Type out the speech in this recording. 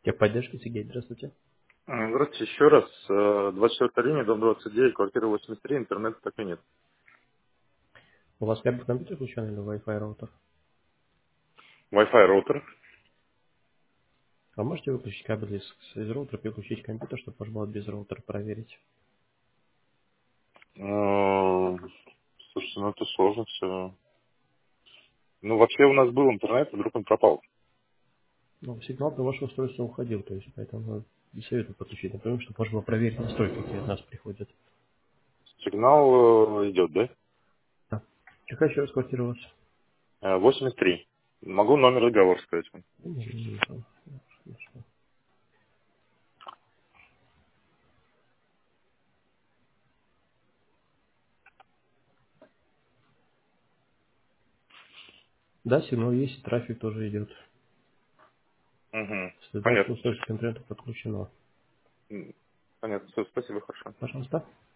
Техподдержка, Сергей, здравствуйте. Здравствуйте еще раз. 24 линия, дом 29, квартира 83, интернета так и нет. У вас прямо компьютер включен или Wi-Fi роутер? Wi-Fi роутер. А можете выключить кабель из роутера, переключить компьютер, чтобы можно было без роутера проверить? Слушайте, ну это сложно все. Ну вообще у нас был интернет, а вдруг он пропал. Ну, сигнал до вашего устройства уходил, то есть поэтому не советую подключить. Например, чтобы можно было проверить настройки, какие от нас приходят. Сигнал идет, да? Да. Какая еще раз квартира у вас? 83. Могу номер договора сказать вам. Хорошо. Да, сигнал есть, трафик тоже идет. Угу. Следовательно, Понятно. устройство к интернету подключено. Понятно. Все, спасибо, хорошо. Пожалуйста.